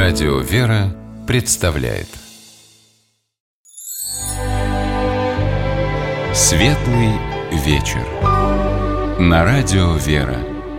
Радио «Вера» представляет Светлый вечер на Радио «Вера».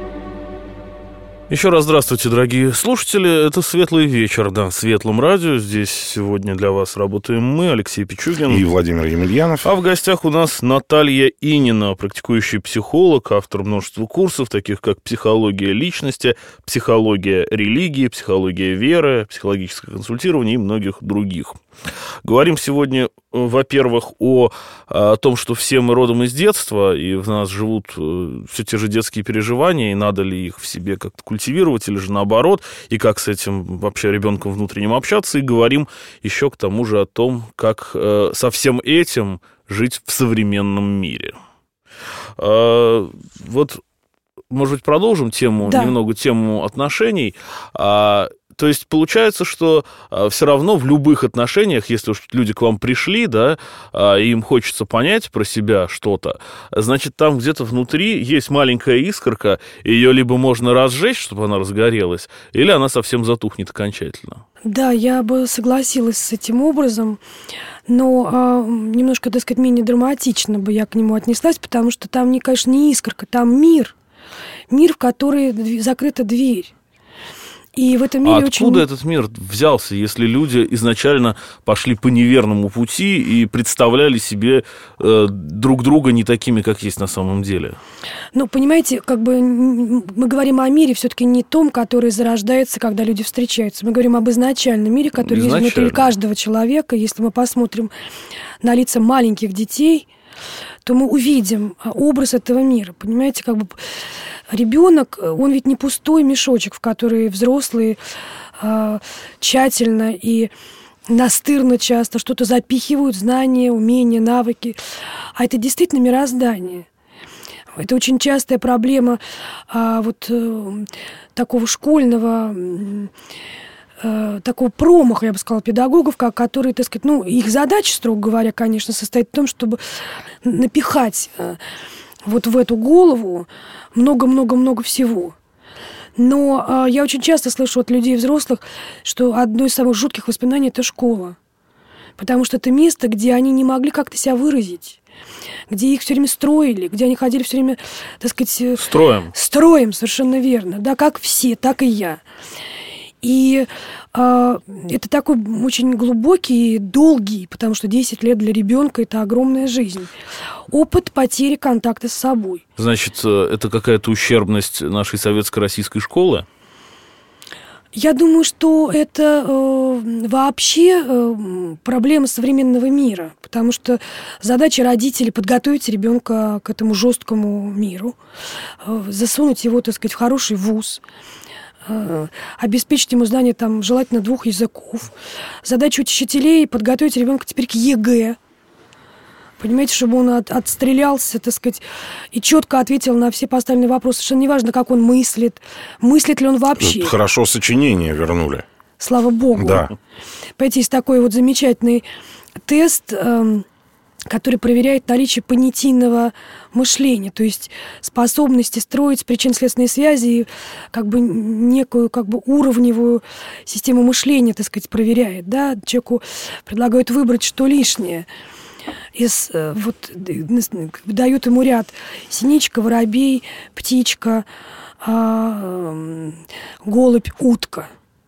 Еще раз здравствуйте, дорогие слушатели. Это «Светлый вечер» на Светлом радио. Здесь сегодня для вас работаем мы, Алексей Пичугин и Владимир Емельянов. А в гостях у нас Наталья Инина, практикующий психолог, автор множества курсов, таких как «Психология личности», «Психология религии», «Психология веры», «Психологическое консультирование» и многих других. Говорим сегодня, во-первых, о том, что все мы родом из детства, и в нас живут все те же детские переживания, и надо ли их в себе как-то культивировать, или же наоборот, и как с этим вообще ребенком внутренним общаться, и говорим еще к тому же о том, как со всем этим жить в современном мире. Вот, может быть, продолжим тему, немного тему отношений. То есть получается, что все равно в любых отношениях, если уж люди к вам пришли, да, и им хочется понять про себя что-то, значит, там где-то внутри есть маленькая искорка, ее либо можно разжечь, чтобы она разгорелась, или она совсем затухнет окончательно. Да, я бы согласилась с этим образом, но немножко, так сказать, менее драматично бы я к нему отнеслась, потому что там, конечно, не искорка, там мир, в который закрыта дверь. И в этом мире откуда этот мир взялся, если люди изначально пошли по неверному пути и представляли себе друг друга не такими, как есть на самом деле? Ну, понимаете, как бы мы говорим о мире все-таки не том, который зарождается, когда люди встречаются. Мы говорим об изначальном мире, который есть внутри каждого человека. Если мы посмотрим на лица маленьких детей, то мы увидим образ этого мира. Понимаете, как бы ребенок, он ведь не пустой мешочек, в который взрослые тщательно и настырно часто что-то запихивают, знания, умения, навыки. А это действительно мироздание. Это очень частая проблема такого школьного, такого промаха, я бы сказала, педагогов, которые, так сказать, их задача, строго говоря, конечно, состоит в том, чтобы напихать вот в эту голову много-много-много всего. Но я очень часто слышу от людей взрослых, что одно из самых жутких воспоминаний – это школа. Потому что это место, где они не могли как-то себя выразить, где их все время строили, где они ходили все время, так сказать… Строем, совершенно верно. Да, как все, так и я. И это такой очень глубокий, долгий, потому что 10 лет для ребенка – это огромная жизнь. Опыт потери контакта с собой. Значит, это какая-то ущербность нашей советско-российской школы? Я думаю, что это вообще проблема современного мира, потому что задача родителей – подготовить ребенка к этому жесткому миру, засунуть его, так сказать, в хороший вуз, обеспечить ему знание, желательно 2 языков. Задача учителей – подготовить ребенка теперь к ЕГЭ. Понимаете, чтобы он отстрелялся, так сказать, и четко ответил на все поставленные вопросы. Совершенно неважно, как он мыслит ли он вообще. Хорошо сочинение вернули. Слава богу. Да. Понимаете, есть такой вот замечательный тест, который проверяет наличие понятийного мышления, то есть способности строить причинно-следственные связи и некую уровневую систему мышления, так сказать, проверяет. Да? Человеку предлагают выбрать, что лишнее. Дают ему ряд: синичка, воробей, птичка, голубь, утка.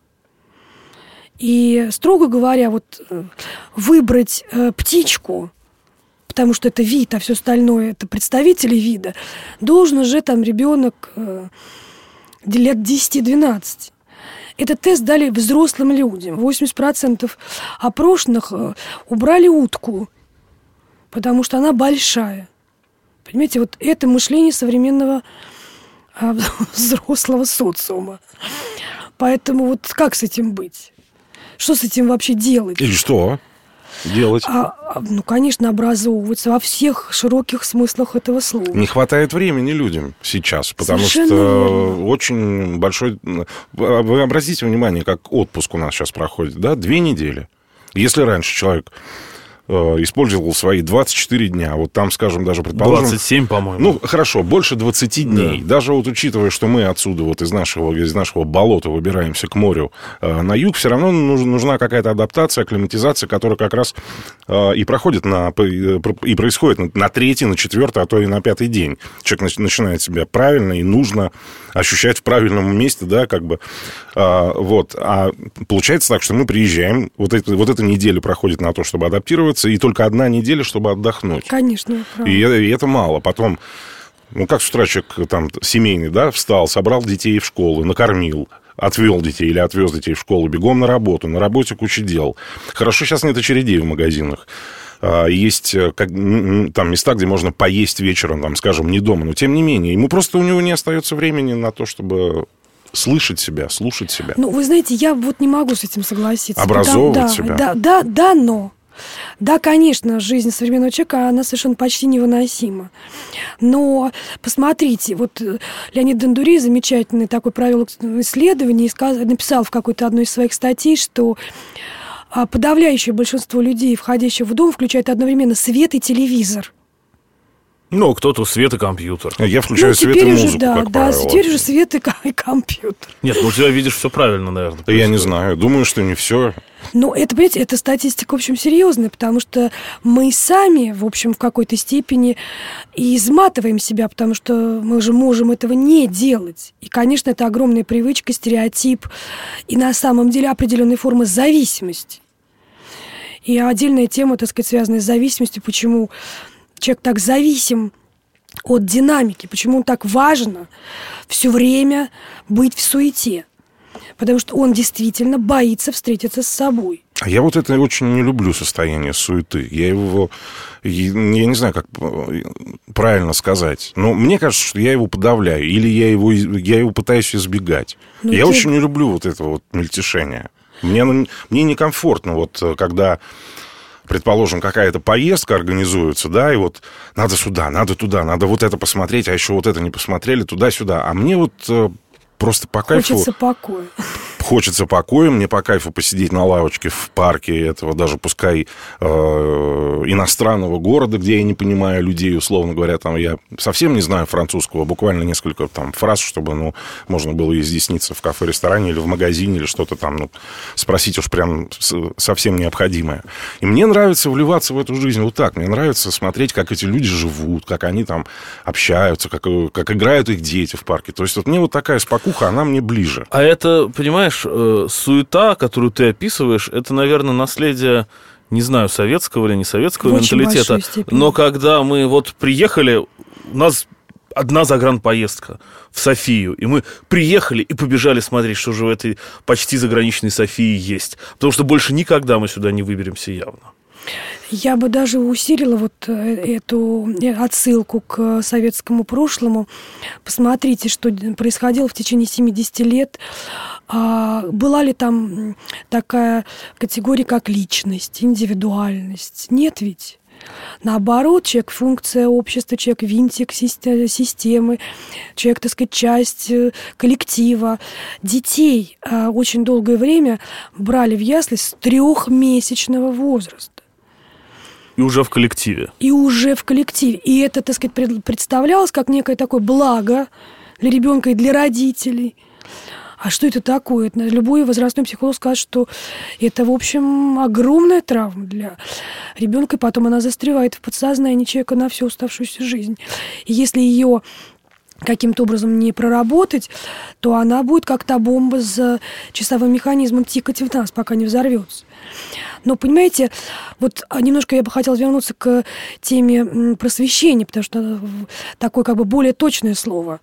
И, строго говоря, выбрать птичку, потому что это вид, а все остальное это представители вида, должен уже ребенок лет 10-12. Этот тест дали взрослым людям. 80% опрошенных убрали утку, потому что она большая. Понимаете, это мышление современного взрослого социума. Поэтому как с этим быть? Что с этим вообще делать? И что делать? Конечно, образовываться во всех широких смыслах этого слова. Не хватает времени людям сейчас, потому Совершенно что верно. очень большой... Вы обратите внимание, как отпуск у нас сейчас проходит, да? 2 недели. Если раньше человек использовал свои 24 дня. Вот там, скажем, даже, предположим... 27, по-моему. Ну, хорошо, больше 20 дней. Да. Даже вот учитывая, что мы отсюда, вот из нашего болота выбираемся к морю на юг, все равно нужна какая-то адаптация, акклиматизация, которая как раз и проходит и происходит на третий, на четвертый, а то и на пятый день. Человек начинает себя правильно и нужно ощущать в правильном месте, да, как бы. Вот. А получается так, что мы приезжаем, вот эта неделя проходит на то, чтобы адаптироваться, и только одна неделя, чтобы отдохнуть. Конечно, правда. И это мало. Потом, ну, как с утра человек там семейный, да, встал, собрал детей в школу, накормил, отвел детей или отвез детей в школу, бегом на работу, на работе куча дел. Хорошо, сейчас нет очередей в магазинах. Есть там места, где можно поесть вечером, там, скажем, не дома, но тем не менее, у него не остается времени на то, чтобы слышать себя, слушать себя. Ну, вы знаете, я вот не могу с этим согласиться. Образовывать себя. Но. Да, конечно, жизнь современного человека, она совершенно почти невыносима. Но посмотрите, вот Леонид Дондурей, замечательный такой, провел исследование и написал в какой-то одной из своих статей, что подавляющее большинство людей, входящих в дом, включает одновременно свет и телевизор. Ну, кто-то свет и компьютер. Я включаю свет и музыку, как правило. Теперь уже свет и компьютер. Нет, ну у тебя, видишь, все правильно, наверное. Я не знаю, думаю, что не все. Ну, это, понимаете, это статистика, в общем, серьезная, потому что мы сами, в общем, в какой-то степени и изматываем себя, потому что мы же можем этого не делать. И, конечно, это огромная привычка, стереотип и, на самом деле, определенная форма зависимости. И отдельная тема, так сказать, связанная с зависимостью, почему человек так зависим от динамики, почему так важно все время быть в суете. Потому что он действительно боится встретиться с собой. А я вот это очень не люблю, состояние суеты. Я не знаю, как правильно сказать. Но мне кажется, что я его подавляю. Или я его пытаюсь избегать. Я очень не люблю вот это вот мельтешение. Мне некомфортно, вот когда, предположим, какая-то поездка организуется, да, и вот надо сюда, надо туда, надо вот это посмотреть, а еще вот это не посмотрели, туда-сюда. А мне вот просто по кайфу... Хочется покоя, мне по кайфу посидеть на лавочке в парке этого, даже пускай иностранного города, где я не понимаю людей, условно говоря, там я совсем не знаю французского, буквально несколько там фраз, чтобы, можно было изъясниться в кафе-ресторане или в магазине, или что-то там, спросить уж прям совсем необходимое. И мне нравится вливаться в эту жизнь вот так, мне нравится смотреть, как эти люди живут, как они там общаются, как играют их дети в парке. То есть вот мне вот такая спокуха, она мне ближе. А это, понимаешь, суета, которую ты описываешь, это, наверное, наследие, не знаю, советского или не советского менталитета. Но когда мы вот приехали, у нас одна загранпоездка в Софию, и мы приехали и побежали смотреть, что же в этой почти заграничной Софии есть. Потому что больше никогда мы сюда не выберемся явно. Я бы даже усилила вот эту отсылку к советскому прошлому. Посмотрите, что происходило в течение 70 лет. Была ли там такая категория, как личность, индивидуальность? Нет ведь. Наоборот, человек – функция общества, человек – винтик системы, человек, так сказать, часть коллектива. Детей очень долгое время брали в ясли с 3-месячного возраста. И уже в коллективе. И это, так сказать, представлялось как некое такое благо для ребенка и для родителей. А что это такое? Любой возрастной психолог скажет, что это, в общем, огромная травма для ребенка, и потом она застревает в подсознании человека на всю оставшуюся жизнь. И если ее каким-то образом не проработать, то она будет как та бомба с часовым механизмом тикать в нас, пока не взорвется. Но, понимаете, вот немножко я бы хотела вернуться к теме просвещения, потому что такое как бы более точное слово.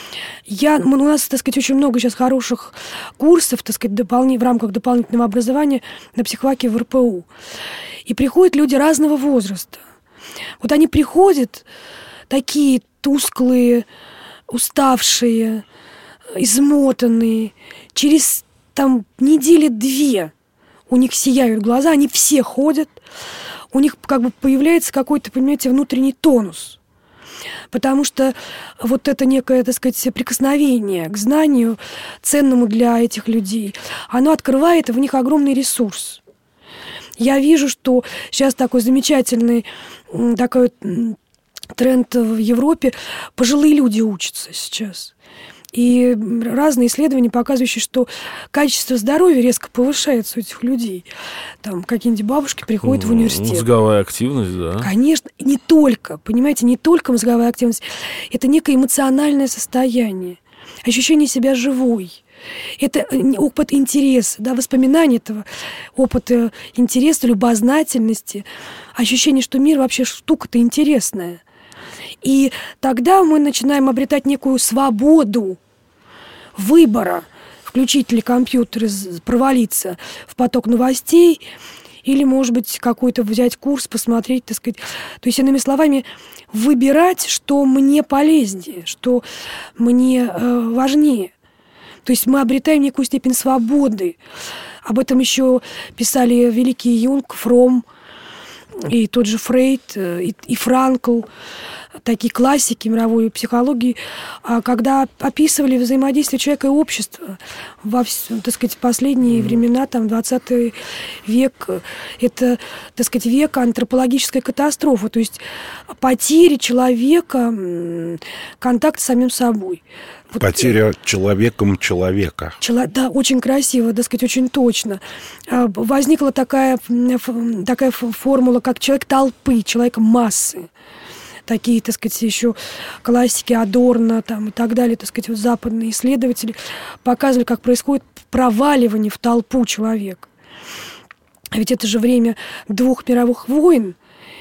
У нас, так сказать, очень много сейчас хороших курсов, так сказать, в рамках дополнительного образования на психфаке в РПУ. И приходят люди разного возраста. Вот они приходят такие тусклые, уставшие, измотанные. Через там недели-две у них сияют глаза, они все ходят. У них как бы появляется какой-то, понимаете, внутренний тонус. Потому что вот это некое, так сказать, прикосновение к знанию, ценному для этих людей, оно открывает в них огромный ресурс. Я вижу, что сейчас такой замечательный такой тренд в Европе. Пожилые люди учатся сейчас. И разные исследования, показывающие, что качество здоровья резко повышается у этих людей. Там какие-нибудь бабушки приходят в университет. Мозговая активность, да. Конечно, не только, понимаете, не только мозговая активность. Это некое эмоциональное состояние, ощущение себя живой. Это опыт интереса, да, воспоминания этого опыта интереса, любознательности, ощущение, что мир вообще штука-то интересная. И тогда мы начинаем обретать некую свободу выбора, включить телекомпьютер, провалиться в поток новостей или, может быть, какой-то взять курс, посмотреть, так сказать. То есть, иными словами, выбирать, что мне полезнее, что мне важнее. То есть мы обретаем некую степень свободы. Об этом еще писали великий Юнг, Фром, и тот же Фрейд, и Франкл, такие классики мировой психологии, когда описывали взаимодействие человека и общества во, так сказать, последние времена, там, 20 век, это, так сказать, век антропологической катастрофы, то есть потери человека, контакт с самим собой. Вот, потеря человеком человека. Да, очень красиво, так сказать, очень точно. Возникла такая формула, как человек толпы, человек массы. Такие, так сказать, еще классики Адорно там, и так далее, так сказать, вот западные исследователи показывали, как происходит проваливание в толпу человека. А ведь это же время 2 мировых войн.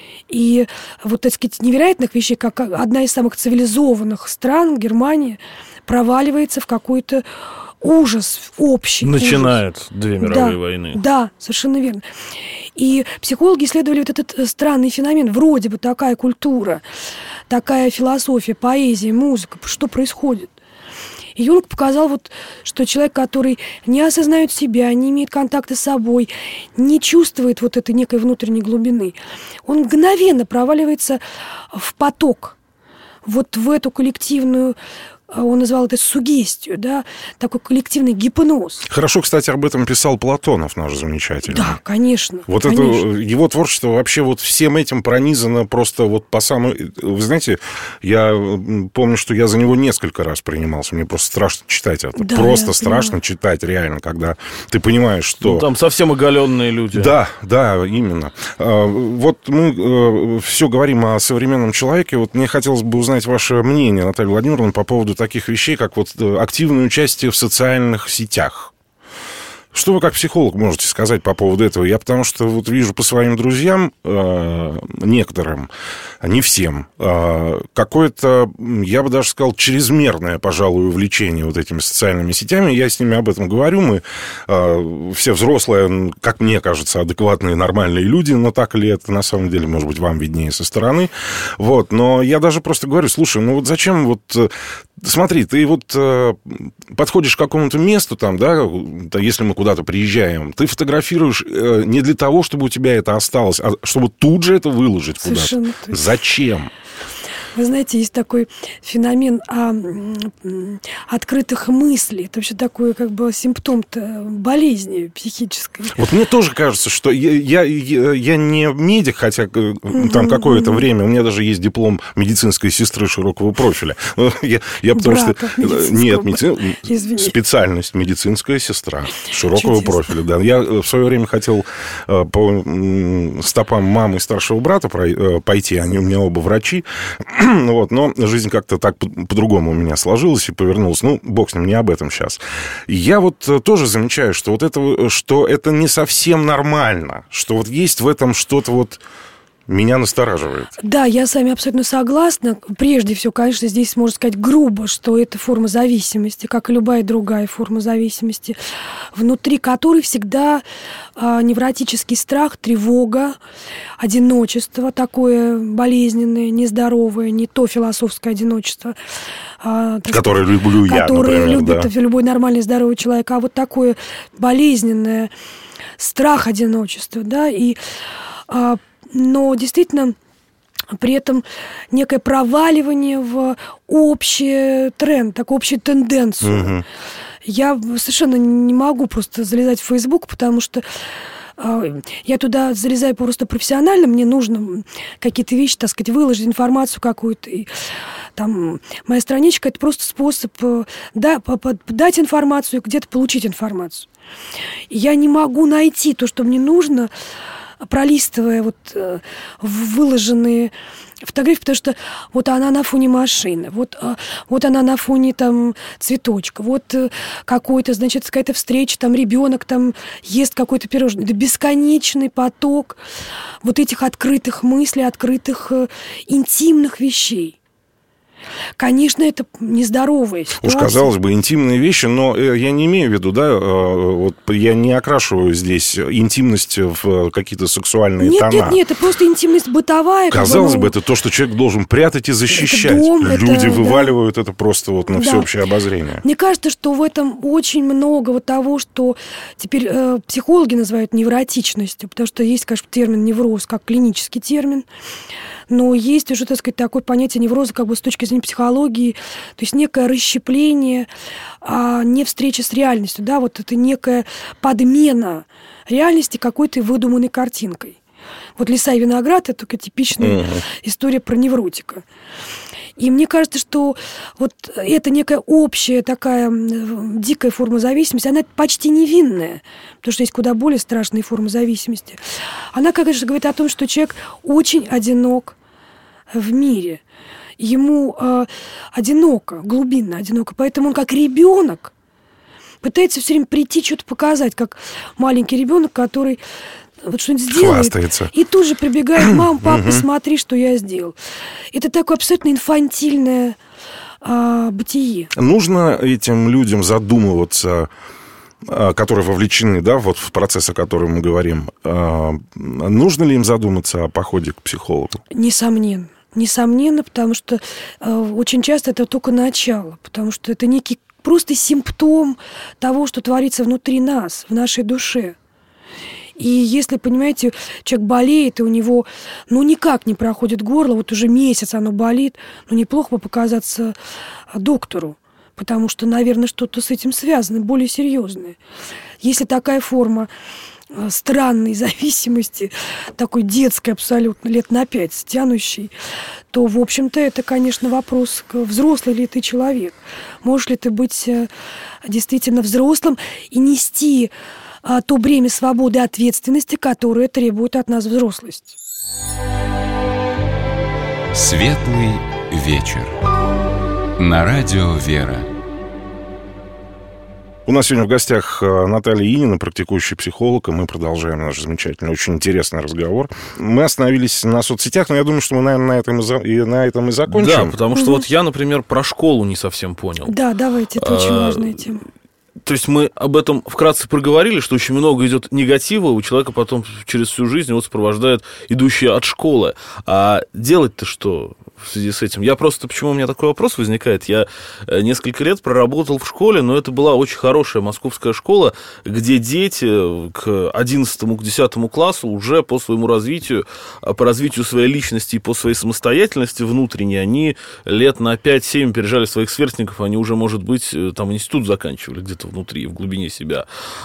И вот, так сказать, невероятных вещей, как одна из самых цивилизованных стран, Германия, проваливается в какой-то ужас общий. Начинает 2 мировые войны. Да, совершенно верно. И психологи исследовали вот этот странный феномен. Вроде бы такая культура, такая философия, поэзия, музыка. Что происходит? И Юнг показал, вот, что человек, который не осознает себя, не имеет контакта с собой, не чувствует вот этой некой внутренней глубины, он мгновенно проваливается в поток, вот в эту коллективную, он назвал это сугестию, да, такой коллективный гипноз. Хорошо, кстати, об этом писал Платонов, наш замечательный. Да, конечно. Вот конечно. Это его творчество вообще вот всем этим пронизано просто вот по самой... Вы знаете, я помню, что я за него несколько раз принимался. Мне просто страшно читать это. Да, просто страшно читать, реально, когда ты понимаешь, что... Ну, там совсем оголенные люди. Да, именно. Вот мы все говорим о современном человеке. Вот мне хотелось бы узнать ваше мнение, Наталья Владимировна, по поводу таких вещей, как вот активное участие в социальных сетях. Что вы как психолог можете сказать по поводу этого? Я потому что вот вижу по своим друзьям, некоторым, не всем, какое-то, я бы даже сказал, чрезмерное, пожалуй, увлечение вот этими социальными сетями. Я с ними об этом говорю. Мы все взрослые, как мне кажется, адекватные, нормальные люди, но так ли это на самом деле, может быть, вам виднее со стороны. Вот. Но я даже просто говорю, слушай, ну вот зачем вот... Смотри, ты вот подходишь к какому-то месту там, да, если мы куда-то приезжаем, ты фотографируешь не для того, чтобы у тебя это осталось, а чтобы тут же это выложить куда-то. Зачем? Вы знаете, есть такой феномен открытых мыслей. Это вообще такой как бы симптом-то болезни психической. Вот мне тоже кажется, что я не медик, хотя там какое-то время, у меня даже есть диплом медицинской сестры широкого профиля. Я потому что... Нет, специальность медицинская сестра широкого профиля. Да. Я в свое время хотел по стопам мамы и старшего брата пойти, они у меня оба врачи. Вот, но жизнь как-то так по-другому у меня сложилась и повернулась. Ну, бог с ним, не об этом сейчас. Я вот тоже замечаю, что вот это, что это не совсем нормально, что вот есть в этом что-то вот... Меня настораживает. Да, я с вами абсолютно согласна. Прежде всего, конечно, здесь можно сказать грубо, что это форма зависимости, как и любая другая форма зависимости, внутри которой всегда невротический страх, тревога, одиночество такое болезненное, нездоровое, не то философское одиночество, которое люблю я, которое например, любит да. любой нормальный здоровый человек, а вот такое болезненное страх одиночества, да, и... Но действительно, при этом некое проваливание в общий тренд, такую общую тенденцию. Я совершенно не могу просто залезать в Facebook, потому что я туда залезаю просто профессионально, мне нужно какие-то вещи, так сказать, выложить информацию какую-то. И там моя страничка – это просто способ дать информацию, где-то получить информацию. И я не могу найти то, что мне нужно, пролистывая выложенные фотографии, потому что вот она на фоне машины, вот она на фоне там цветочка, вот какой-то, значит, какая-то встреча, там ребенок там ест какой-то пирожное. Это бесконечный поток вот этих открытых мыслей, открытых интимных вещей. Конечно, это нездоровая ситуация. Уж, казалось бы, интимные вещи, но я не имею в виду, я не окрашиваю здесь интимность в какие-то сексуальные тона. Нет, это просто интимность бытовая. Казалось бы, это то, что человек должен прятать и защищать. Люди вываливают это просто на всеобщее обозрение. Мне кажется, что в этом очень много того, что теперь психологи называют невротичностью, потому что есть, конечно, термин невроз как клинический термин. Но есть уже, так сказать, такое понятие невроза с точки зрения психологии, то есть некое расщепление, не встреча с реальностью, это некая подмена реальности какой-то выдуманной картинкой. Вот «Лиса и виноград» — это такая типичная история про невротика. И мне кажется, что эта некая общая такая дикая форма зависимости, она почти невинная, потому что есть куда более страшные формы зависимости. Она, конечно, говорит о том, что человек очень одинок в мире. Ему одиноко, глубинно одиноко. Поэтому он как ребенок пытается все время прийти, что-то показать, как маленький ребенок, который что-нибудь сделает, хвастается. И тут же прибегает: мама, папа, смотри, что я сделал. Это такое абсолютно инфантильное бытие. Нужно этим людям задумываться, которые вовлечены, в процесс, о котором мы говорим. Нужно ли им задуматься о походе к психологу? Несомненно, потому что очень часто это только начало, потому что это некий просто симптом того, что творится внутри нас, в нашей душе. И если, понимаете, человек болеет, и у него, никак не проходит горло, уже месяц оно болит, неплохо бы показаться доктору, потому что, наверное, что-то с этим связано, более серьезное. Если такая форма странной зависимости, такой детской абсолютно, лет на 5 тянущей, то, в общем-то, это, конечно, вопрос, взрослый ли ты человек. Можешь ли ты быть действительно взрослым и нести то бремя свободы и ответственности, которое требует от нас взрослость. Светлый вечер. На радио «Вера». У нас сегодня в гостях Наталья Инина, практикующий психолог, и мы продолжаем наш замечательный, очень интересный разговор. Мы остановились на соцсетях, но я думаю, что мы, наверное, на этом и закончим. Да, потому что я, например, про школу не совсем понял. Да, давайте, это очень важная тема. То есть мы об этом вкратце проговорили, что очень много идет негатива, у человека потом через всю жизнь его сопровождает идущие от школы. А делать-то что в связи с этим? Почему у меня такой вопрос возникает? Я несколько лет проработал в школе, но это была очень хорошая московская школа, где дети к 11 к 10 классу уже по своему развитию, по развитию своей личности и по своей самостоятельности внутренней, они лет на 5-7 опережали своих сверстников, они уже, может быть, там институт заканчивали где-то внутри, в глубине себя.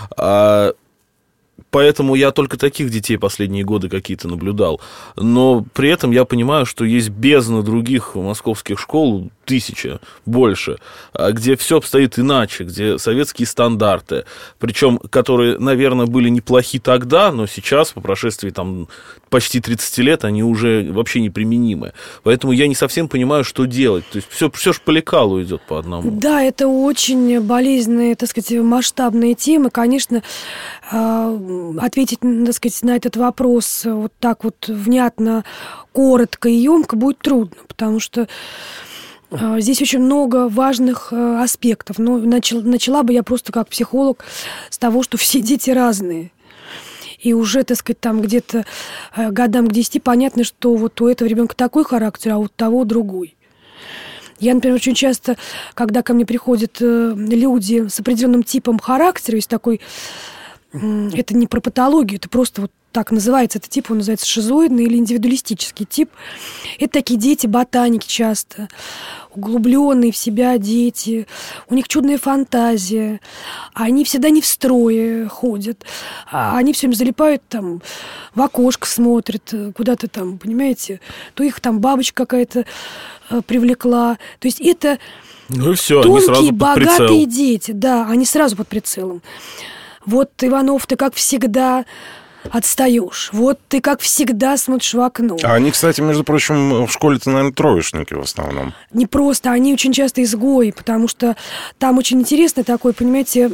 Поэтому я только таких детей последние годы какие-то наблюдал. Но при этом я понимаю, что есть бездна других московских школ, 1000, больше, где все обстоит иначе, где советские стандарты, причем которые, наверное, были неплохи тогда, но сейчас, по прошествии почти 30 лет, они уже вообще неприменимы. Поэтому я не совсем понимаю, что делать. То есть все ж по лекалу идет по одному. Да, это очень болезненные, так сказать, масштабные темы. Конечно, ответить, так сказать, на этот вопрос вот так вот внятно, коротко и емко будет трудно, потому что здесь очень много важных аспектов. Но начала бы я просто как психолог с того, что все дети разные. И уже, так сказать, там где-то годам к 10 понятно, что вот у этого ребенка такой характер, а у того другой. Я, например, очень часто, когда ко мне приходят люди с определенным типом характера, есть такой это не про патологию, это просто вот так называется этот тип, он называется шизоидный или индивидуалистический тип. Это такие дети, ботаники часто, углубленные в себя дети, у них чудная фантазия, они всегда не в строе ходят, они все время залипают там, в окошко смотрят, куда-то там, понимаете, то их там бабочка какая-то привлекла. То есть это ну и все, тонкие, они сразу под богатые прицел. дети, да, они сразу под прицелом. Вот, Иванов, ты как всегда отстаешь. Вот ты, как всегда, смотришь в окно. А они, кстати, между прочим, в школе-то, наверное, троечники в основном. Не просто, они очень часто изгои, потому что там очень интересный такой, понимаете,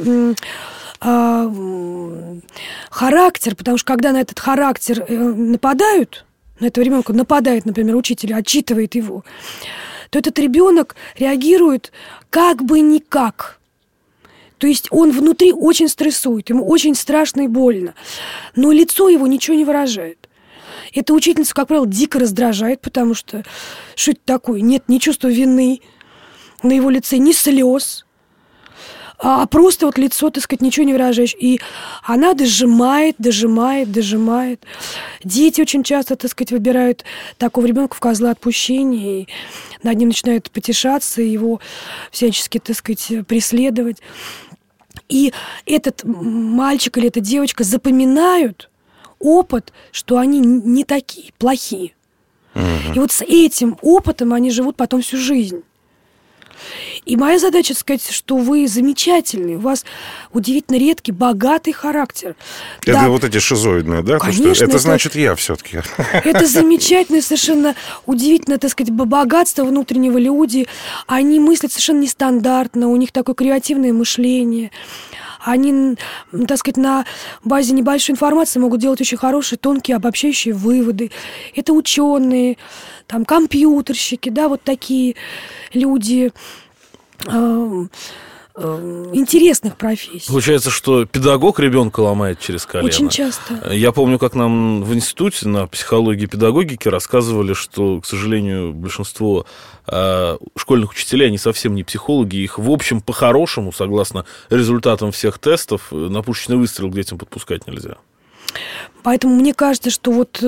характер, потому что когда на этот характер нападают, на этого ребенка нападает, например, учитель, отчитывает его, то этот ребенок реагирует как бы никак. То есть он внутри очень стрессует, ему очень страшно и больно, но лицо его ничего не выражает. Эта учительница, как правило, дико раздражает, потому что что это такое? Нет ни чувства вины на его лице, ни слез, а просто вот лицо, так сказать, ничего не выражаешь. И она дожимает. Дети очень часто, так сказать, выбирают такого ребенка в козла отпущения, и над ним начинают потешаться, его всячески, так сказать, преследовать. И этот мальчик или эта девочка запоминают опыт, что они не такие, плохие. И вот с этим опытом они живут потом всю жизнь. И моя задача сказать, что вы замечательный, у вас удивительно редкий, богатый характер. Это да, вот эти шизоидные, да? Конечно, Это значит я все-таки. Это замечательно, совершенно удивительно, так сказать, богатство внутреннего люди. Они мыслят совершенно нестандартно, у них такое креативное мышление. Они, так сказать, на базе небольшой информации могут делать очень хорошие, тонкие, обобщающие выводы. Это ученые, там, компьютерщики, да, вот такие люди интересных профессий. Получается, что педагог ребенка ломает через колено. Очень часто. Я помню, как нам в институте на психологии и педагогике рассказывали, что, к сожалению, большинство школьных учителей, они совсем не психологи, их, в общем, по-хорошему, согласно результатам всех тестов, на пушечный выстрел к детям подпускать нельзя. Поэтому мне кажется, что вот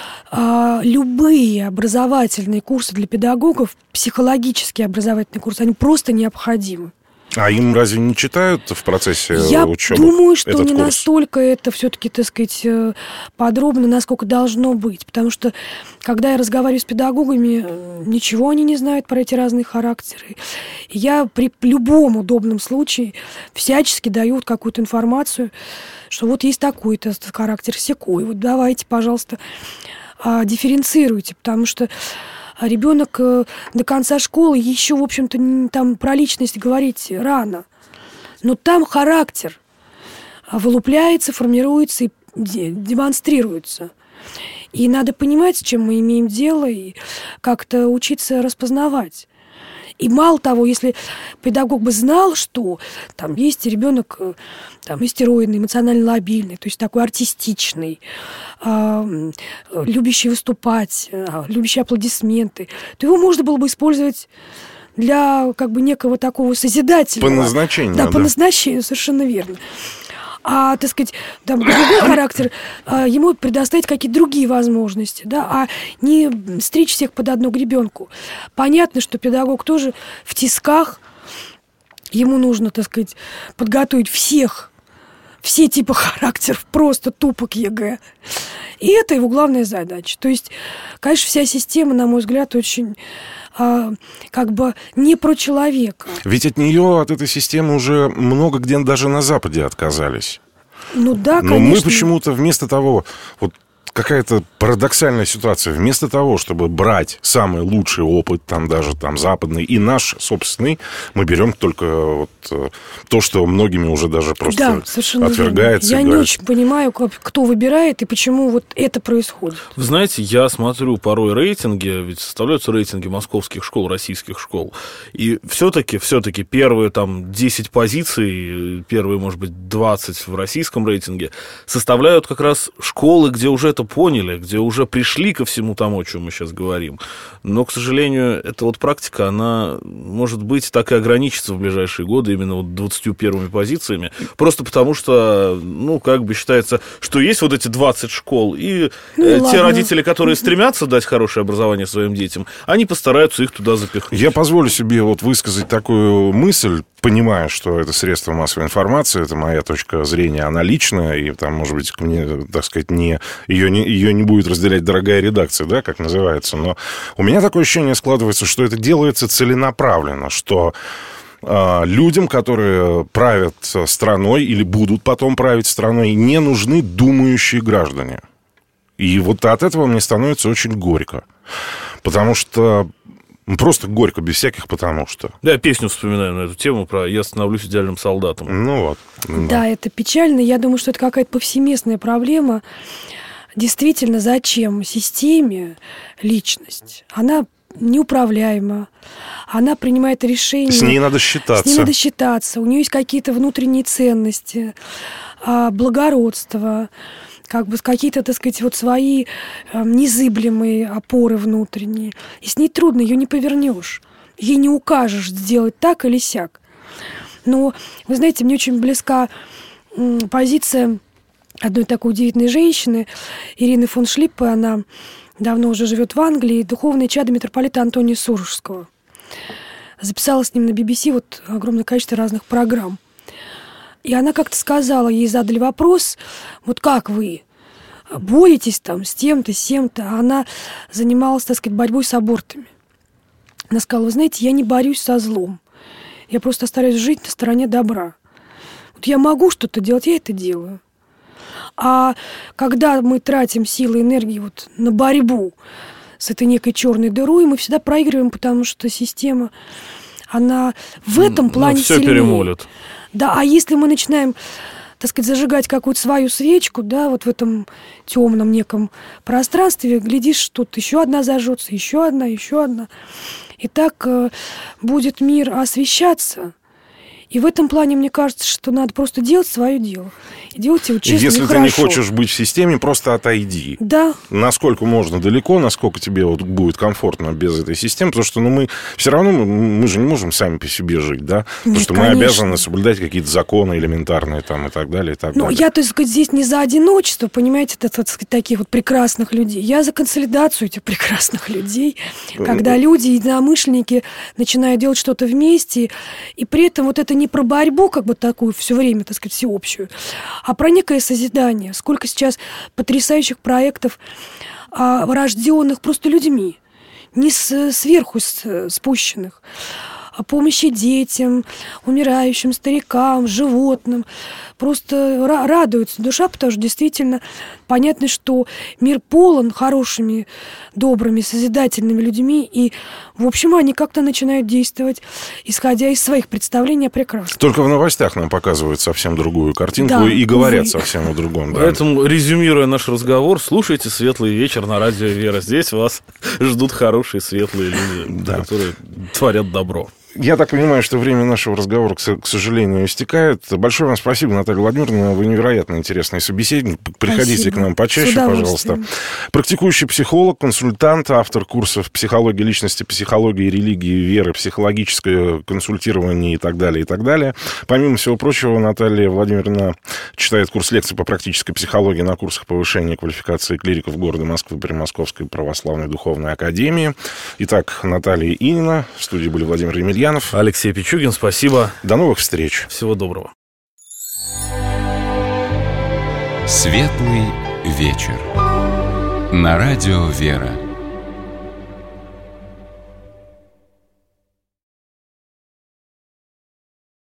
любые образовательные курсы для педагогов, психологические образовательные курсы, они просто необходимы. А им разве не читают в процессе учебы? Я думаю, что этот не курс? настолько это все-таки, так сказать, подробно, насколько должно быть. Потому что, когда я разговариваю с педагогами, ничего они не знают про эти разные характеры. И я при любом удобном случае всячески даю вот какую-то информацию, что вот есть такой-то характер, сякой. Вот давайте, пожалуйста, дифференцируйте, потому что ребенок до конца школы еще, в общем-то, там про личность говорить рано. Но там характер вылупляется, формируется и демонстрируется. И надо понимать, с чем мы имеем дело, и как-то учиться распознавать. И мало того, если педагог бы знал, что там есть ребенок там, истероидный, эмоционально лобильный, то есть такой артистичный, любящий выступать, любящий аплодисменты, то его можно было бы использовать для как бы некого такого созидательного. По назначению. Да, по назначению, совершенно верно. А, так сказать, там, другой характер, ему предоставить какие-то другие возможности, да, а не стричь всех под одну гребенку. Понятно, что педагог тоже в тисках, ему нужно, так сказать, подготовить все типы характеров, просто тупо к ЕГЭ. И это его главная задача. То есть, конечно, вся система, на мой взгляд, очень как бы не про человека. Ведь от нее, от этой системы уже много где даже на Западе отказались. Ну да, конечно. Но мы почему-то вместо того, вот какая-то парадоксальная ситуация, вместо того, чтобы брать самый лучший опыт, там даже там западный и наш собственный, мы берем только вот то, что многими уже даже просто отвергается. Я не очень понимаю, кто выбирает и почему вот это происходит. Вы знаете, я смотрю порой рейтинги, ведь составляются рейтинги московских школ, российских школ, и все-таки первые там 10 позиций, первые, может быть, 20 в российском рейтинге составляют как раз школы, где уже это поняли, где уже пришли ко всему тому, о чем мы сейчас говорим. Но, к сожалению, эта вот практика, она, может быть, так и ограничится в ближайшие годы именно вот 21 позициями. Просто потому что, как бы считается, что есть вот эти 20 школ, и те родители, которые стремятся дать хорошее образование своим детям, они постараются их туда запихнуть. Я позволю себе вот высказать такую мысль, понимая, что это средство массовой информации, это моя точка зрения, она личная, и там, может быть, мне, так сказать, ее не будет разделять дорогая редакция, да, как называется, но у меня такое ощущение складывается, что это делается целенаправленно, что людям, которые правят страной или будут потом править страной, не нужны думающие граждане. И вот от этого мне становится очень горько. Потому что... Просто горько, без всяких потому что. Да, песню вспоминаю на эту тему про «Я становлюсь идеальным солдатом». Ну вот. Да, это печально. Я думаю, что это какая-то повсеместная проблема. Действительно, зачем системе личность? Она неуправляема. Она принимает решения. С ней надо считаться. С ней надо считаться. У нее есть какие-то внутренние ценности, благородство, как бы какие-то, так сказать, вот свои незыблемые опоры внутренние. И с ней трудно, ее не повернешь. Ей не укажешь сделать так или сяк. Но, вы знаете, мне очень близка позиция одной такой удивительной женщины, Ирины фон Шлиппе. Она давно уже живет в Англии, духовное чадо митрополита Антония Сурожского. Записала с ним на BBC вот огромное количество разных программ. И она как-то сказала, ей задали вопрос, вот как вы боретесь там с тем-то, с тем-то. Она занималась, так сказать, борьбой с абортами. Она сказала, вы знаете, я не борюсь со злом. Я просто стараюсь жить на стороне добра. Вот я могу что-то делать, я это делаю. А когда мы тратим силы и энергии вот на борьбу с этой некой черной дырой, мы всегда проигрываем, потому что система, она в этом плане все сильнее. перемолит. Да, а если мы начинаем, так сказать, зажигать какую-то свою свечку, да, вот в этом темном неком пространстве, глядишь, что тут еще одна зажжется, еще одна. И так будет мир освещаться. И в этом плане, мне кажется, что надо просто делать свое дело. И делать его честно и хорошо. Если ты не хочешь быть в системе, просто отойди. Да. Насколько можно далеко, насколько тебе вот будет комфортно без этой системы. Потому что мы все равно, мы же не можем сами по себе жить, да? Потому что конечно. мы обязаны соблюдать какие-то законы элементарные там, и так далее, и так далее. Я, так сказать, здесь не за одиночество, понимаете, так сказать, таких вот прекрасных людей. Я за консолидацию этих прекрасных людей, когда люди, единомышленники начинают делать что-то вместе, и при этом вот это не про борьбу, как бы такую все время, так сказать, всеобщую, а про некое созидание. Сколько сейчас потрясающих проектов, рожденных просто людьми, не сверху спущенных, о помощи детям, умирающим, старикам, животным. Просто радуется душа, потому что действительно понятно, что мир полон хорошими, добрыми, созидательными людьми, и, в общем, они как-то начинают действовать, исходя из своих представлений о прекрасном. Только в новостях нам показывают совсем другую картинку, да, и говорят совсем о другом. Да. Поэтому, резюмируя наш разговор, слушайте «Светлый вечер» на радио «Вера». Здесь вас ждут хорошие, светлые люди, которые творят добро. Я так понимаю, что время нашего разговора, к сожалению, истекает. Большое вам спасибо, Наталья Владимировна. Вы невероятно интересный собеседник. Приходите к нам почаще, пожалуйста. Практикующий психолог, консультант, автор курсов психологии личности, психологии религии, веры, психологическое консультирование и так далее, и так далее. Помимо всего прочего, Наталья Владимировна читает курс лекций по практической психологии на курсах повышения квалификации клириков города Москвы при Московской православной духовной академии. Итак, Наталья Инина. В студии были Владимир Емельянов. Алексей Пичугин, спасибо. До новых встреч. Всего доброго. Светлый вечер. На радио «Вера».